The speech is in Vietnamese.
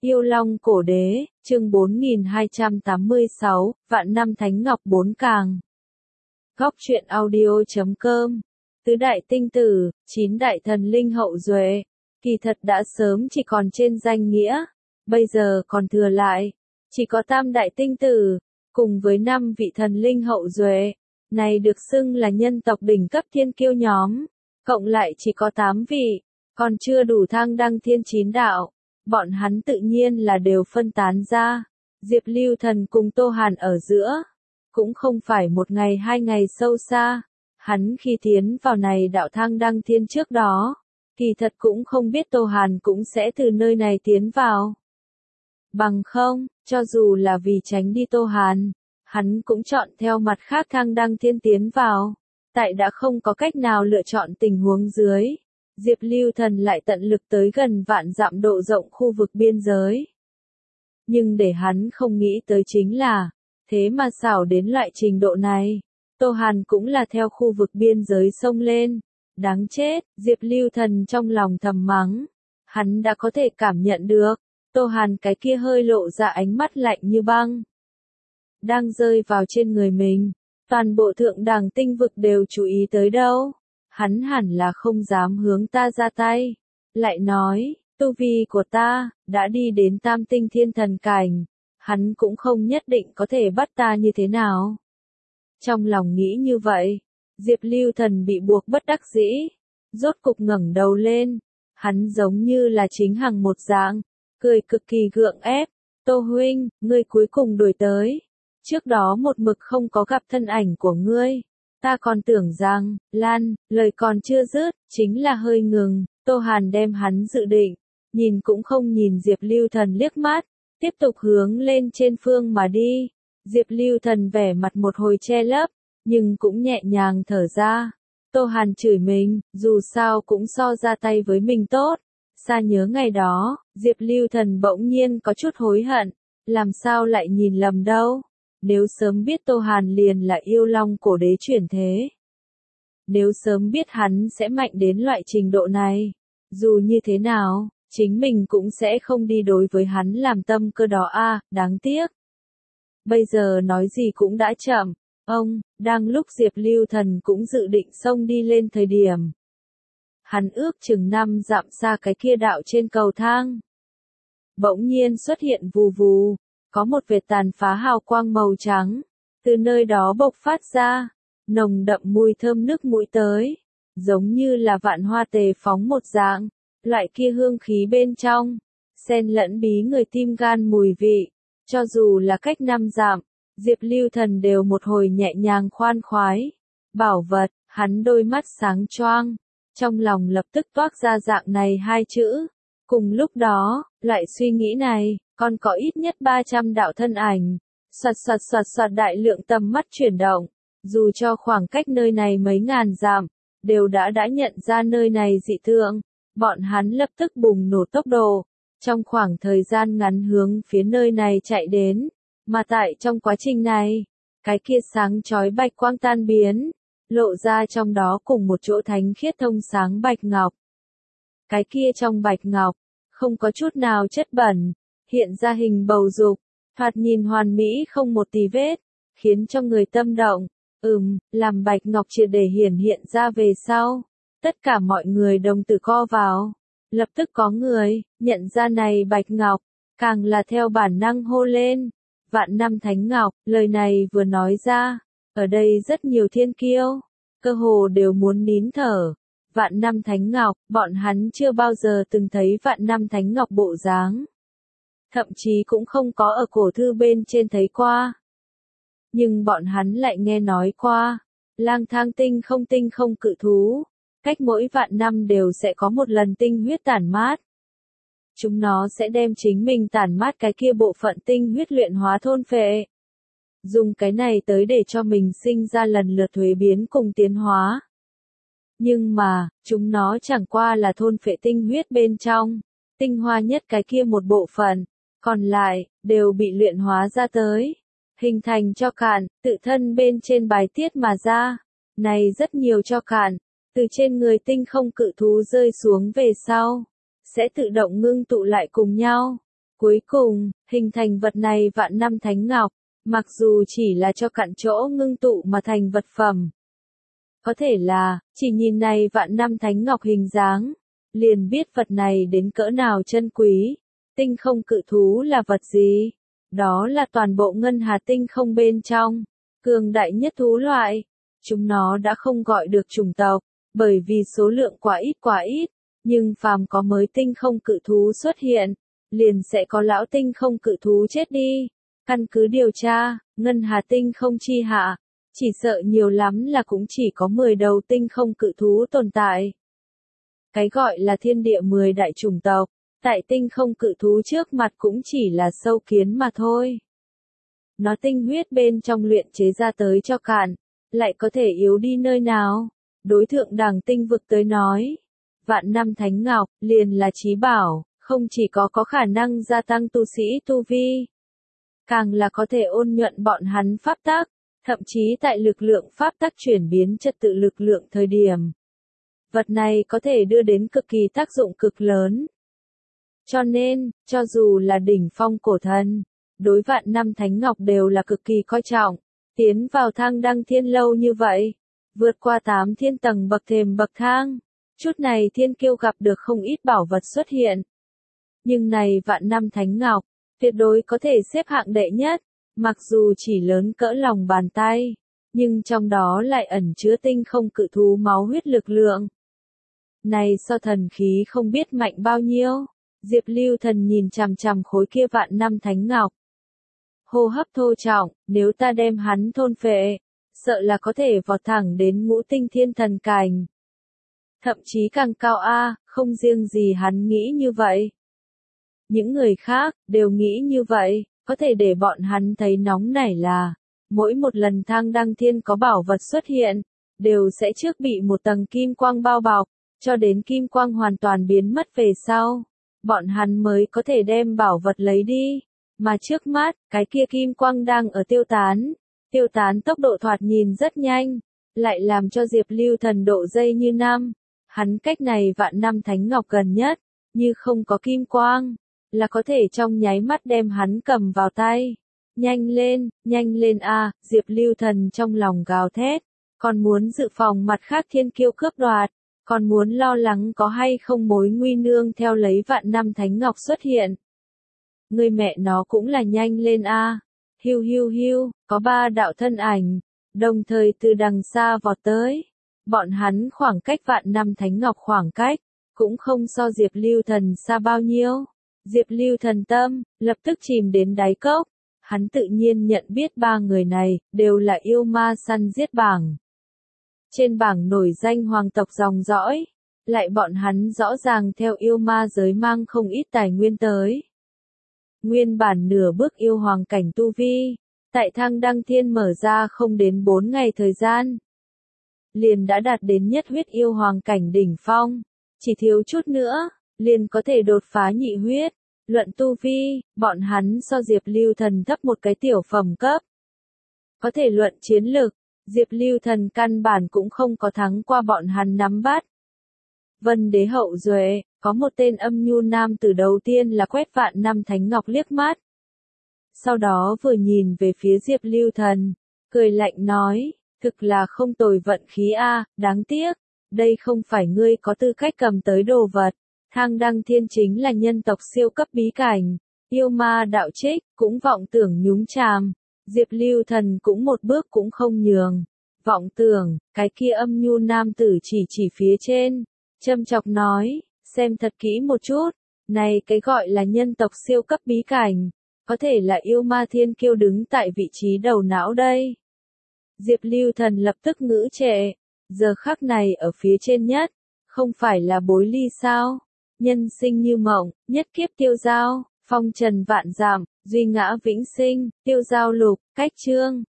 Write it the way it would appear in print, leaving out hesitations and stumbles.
Yêu Long Cổ Đế, chương 4286, Vạn Năm Thánh Ngọc Bốn Càng. Góc truyện audio.com. Tứ đại tinh tử, 9 đại thần linh hậu duệ, kỳ thật đã sớm chỉ còn trên danh nghĩa, bây giờ còn thừa lại, chỉ có tam đại tinh tử, cùng với 5 vị thần linh hậu duệ, này được xưng là nhân tộc đỉnh cấp thiên kiêu nhóm, cộng lại chỉ có 8 vị, còn chưa đủ thang đăng thiên 9 đạo. Bọn hắn tự nhiên là đều phân tán ra, Diệp Lưu Thần cùng Tô Hàn ở giữa, cũng không phải một ngày hai ngày sâu xa, hắn khi tiến vào này đạo thang đăng thiên trước đó, kỳ thật cũng không biết Tô Hàn cũng sẽ từ nơi này tiến vào. Bằng không, cho dù là vì tránh đi Tô Hàn, hắn cũng chọn theo mặt khác thang đăng thiên tiến vào, tại đã không có cách nào lựa chọn tình huống dưới. Diệp Lưu Thần lại tận lực tới gần vạn dặm độ rộng khu vực biên giới. Nhưng để hắn không nghĩ tới chính là, thế mà xảo đến loại trình độ này, Tô Hàn cũng là theo khu vực biên giới xông lên. Đáng chết, Diệp Lưu Thần trong lòng thầm mắng. Hắn đã có thể cảm nhận được, Tô Hàn cái kia hơi lộ ra ánh mắt lạnh như băng. Đang rơi vào trên người mình, toàn bộ thượng đẳng tinh vực đều chú ý tới đâu. Hắn hẳn là không dám hướng ta ra tay. Lại nói, tu vi của ta, đã đi đến tam tinh thiên thần cảnh. Hắn cũng không nhất định có thể bắt ta như thế nào. Trong lòng nghĩ như vậy, Diệp Lưu Thần bị buộc bất đắc dĩ. Rốt cục ngẩng đầu lên. Hắn giống như là chính hằng một dạng, cười cực kỳ gượng ép. Tô huynh, ngươi cuối cùng đuổi tới. Trước đó một mực không có gặp thân ảnh của ngươi. Ta còn tưởng rằng, Lan, lời còn chưa dứt, chính là hơi ngừng, Tô Hàn đem hắn dự định, nhìn cũng không nhìn Diệp Lưu Thần liếc mắt, tiếp tục hướng lên trên phương mà đi. Diệp Lưu Thần vẻ mặt một hồi che lấp, nhưng cũng nhẹ nhàng thở ra. Tô Hàn chửi mình, dù sao cũng so ra tay với mình tốt. Xa nhớ ngày đó, Diệp Lưu Thần bỗng nhiên có chút hối hận, làm sao lại nhìn lầm đâu. Nếu sớm biết Tô Hàn liền là Yêu Long Cổ Đế chuyển thế. Nếu sớm biết hắn sẽ mạnh đến loại trình độ này, dù như thế nào, chính mình cũng sẽ không đi đối với hắn làm tâm cơ đó a, đáng tiếc. Bây giờ nói gì cũng đã chậm, đang lúc Diệp Lưu Thần cũng dự định xông đi lên thời điểm. Hắn ước chừng 5 dặm xa cái kia đạo trên cầu thang. Bỗng nhiên xuất hiện vù vù. Có một vệt tàn phá hào quang màu trắng, từ nơi đó bộc phát ra, nồng đậm mùi thơm nước mũi tới, giống như là vạn hoa tề phóng một dạng, loại kia hương khí bên trong, xen lẫn bí người tim gan mùi vị, cho dù là cách 5 dặm, Diệp Lưu Thần đều một hồi nhẹ nhàng khoan khoái. Bảo vật, hắn đôi mắt sáng choang, trong lòng lập tức toát ra dạng này hai chữ. Cùng lúc đó, loại suy nghĩ này, còn có ít nhất 300 đạo thân ảnh, soạt đại lượng tầm mắt chuyển động, dù cho khoảng cách nơi này mấy ngàn dặm, đều đã nhận ra nơi này dị thường, bọn hắn lập tức bùng nổ tốc độ, trong khoảng thời gian ngắn hướng phía nơi này chạy đến, mà tại trong quá trình này, cái kia sáng chói bạch quang tan biến, lộ ra trong đó cùng một chỗ thánh khiết thông sáng bạch ngọc. Cái kia trong bạch ngọc, không có chút nào chất bẩn, hiện ra hình bầu dục, thoạt nhìn hoàn mỹ không một tì vết, khiến cho người tâm động. Làm bạch ngọc triệt để hiển hiện ra về sau, tất cả mọi người đồng tử co vào, lập tức có người nhận ra này bạch ngọc, càng là theo bản năng hô lên, vạn năm thánh ngọc. Lời này vừa nói ra, ở đây rất nhiều thiên kiêu, cơ hồ đều muốn nín thở. Vạn năm thánh ngọc, bọn hắn chưa bao giờ từng thấy vạn năm thánh ngọc bộ dáng. Thậm chí cũng không có ở cổ thư bên trên thấy qua. Nhưng bọn hắn lại nghe nói qua, lang thang tinh không cự thú, cách mỗi vạn năm đều sẽ có một lần tinh huyết tản mát. Chúng nó sẽ đem chính mình tản mát cái kia bộ phận tinh huyết luyện hóa thôn phệ. Dùng cái này tới để cho mình sinh ra lần lượt thuế biến cùng tiến hóa. Nhưng mà, chúng nó chẳng qua là thôn phệ tinh huyết bên trong, tinh hoa nhất cái kia một bộ phận, còn lại, đều bị luyện hóa ra tới, hình thành cho cạn, tự thân bên trên bài tiết mà ra. Này rất nhiều cho cạn, từ trên người tinh không cự thú rơi xuống về sau, sẽ tự động ngưng tụ lại cùng nhau, Cuối cùng, hình thành vật này vạn năm thánh ngọc, mặc dù chỉ là cho cặn chỗ ngưng tụ mà thành vật phẩm. Có thể là, chỉ nhìn này vạn năm thánh ngọc hình dáng, liền biết vật này đến cỡ nào chân quý. Tinh không cự thú là vật gì? Đó là toàn bộ ngân hà tinh không bên trong, cường đại nhất thú loại. Chúng nó đã không gọi được chủng tộc, bởi vì số lượng quá ít, nhưng phàm có mới tinh không cự thú xuất hiện, liền sẽ có lão tinh không cự thú chết đi. Căn cứ điều tra, ngân hà tinh không chi hạ, chỉ sợ nhiều lắm là cũng chỉ có 10 đầu tinh không cự thú tồn tại. Cái gọi là thiên địa 10 đại chủng tộc, tại tinh không cự thú trước mặt cũng chỉ là sâu kiến mà thôi. Nó tinh huyết bên trong luyện chế ra tới cho cạn, lại có thể yếu đi nơi nào? Đối thượng đẳng tinh vực tới nói, vạn năm thánh ngọc liền là chí bảo, không chỉ có khả năng gia tăng tu sĩ tu vi, càng là có thể ôn nhuận bọn hắn pháp tắc, thậm chí tại lực lượng pháp tắc chuyển biến trật tự lực lượng thời điểm. Vật này có thể đưa đến cực kỳ tác dụng cực lớn. Cho nên, cho dù là đỉnh phong cổ thần, đối vạn năm thánh ngọc đều là cực kỳ coi trọng. Tiến vào thang đăng thiên lâu như vậy, vượt qua 8 thiên tầng bậc thềm bậc thang, chút này thiên kiêu gặp được không ít bảo vật xuất hiện. Nhưng này vạn năm thánh ngọc, tuyệt đối có thể xếp hạng đệ nhất, mặc dù chỉ lớn cỡ lòng bàn tay, nhưng trong đó lại ẩn chứa tinh không cự thú máu huyết lực lượng. Này so thần khí không biết mạnh bao nhiêu, Diệp Lưu Thần nhìn chằm chằm khối kia vạn năm thánh ngọc. Hô hấp thô trọng, nếu ta đem hắn thôn phệ, sợ là có thể vọt thẳng đến ngũ tinh thiên thần cảnh. Thậm chí càng cao không riêng gì hắn nghĩ như vậy. Những người khác, đều nghĩ như vậy, có thể để bọn hắn thấy nóng nảy là, mỗi một lần thang đăng thiên có bảo vật xuất hiện, đều sẽ trước bị một tầng kim quang bao bọc, cho đến kim quang hoàn toàn biến mất về sau, bọn hắn mới có thể đem bảo vật lấy đi. Mà trước mắt, cái kia kim quang đang ở tiêu tán tốc độ thoạt nhìn rất nhanh, lại làm cho Diệp Lưu Thần độ dây như năm. Hắn cách này vạn năm thánh ngọc gần nhất, như không có kim quang, là có thể trong nháy mắt đem hắn cầm vào tay. Nhanh lên Diệp Lưu Thần trong lòng gào thét, còn muốn dự phòng mặt khác thiên kiêu cướp đoạt, còn muốn lo lắng có hay không mối nguy nương theo lấy vạn năm thánh ngọc xuất hiện. Người mẹ nó cũng là nhanh lên hiu, có 3 đạo thân ảnh, đồng thời từ đằng xa vọt tới. Bọn hắn khoảng cách vạn năm thánh ngọc khoảng cách, cũng không so Diệp Lưu Thần xa bao nhiêu. Diệp Lưu Thần tâm, lập tức chìm đến đáy cốc. Hắn tự nhiên nhận biết 3 người này, đều là yêu ma săn giết bảng. Trên bảng nổi danh hoàng tộc dòng dõi, lại bọn hắn rõ ràng theo yêu ma giới mang không ít tài nguyên tới. Nguyên bản nửa bước yêu hoàng cảnh tu vi, tại thang đăng thiên mở ra không đến 4 ngày thời gian, liền đã đạt đến nhất huyết yêu hoàng cảnh đỉnh phong, chỉ thiếu chút nữa, liền có thể đột phá nhị huyết. Luận tu vi, bọn hắn so Diệp Lưu Thần thấp một cái tiểu phẩm cấp. Có thể luận chiến lực, Diệp Lưu Thần căn bản cũng không có thắng qua bọn hắn nắm bắt. Vân Đế hậu duệ, có một tên âm nhu nam tử đầu tiên là quét vạn năm thánh ngọc liếc mắt. Sau đó vừa nhìn về phía Diệp Lưu Thần, cười lạnh nói, thực là không tồi vận khí đáng tiếc, đây không phải ngươi có tư cách cầm tới đồ vật. Thang đăng thiên chính là nhân tộc siêu cấp bí cảnh, yêu ma đạo trích, cũng vọng tưởng nhúng chàm. Diệp Lưu Thần cũng một bước cũng không nhường. Vọng tưởng, cái kia âm nhu nam tử chỉ phía trên, châm chọc nói, xem thật kỹ một chút, này cái gọi là nhân tộc siêu cấp bí cảnh, có thể là yêu ma thiên kiêu đứng tại vị trí đầu não đây. Diệp Lưu Thần lập tức ngữ trệ, giờ khắc này ở phía trên nhất, không phải là Bối Ly sao? Nhân sinh như mộng, nhất kiếp tiêu giao, phong trần vạn giảm, duy ngã vĩnh sinh, tiêu giao lục, cách chương.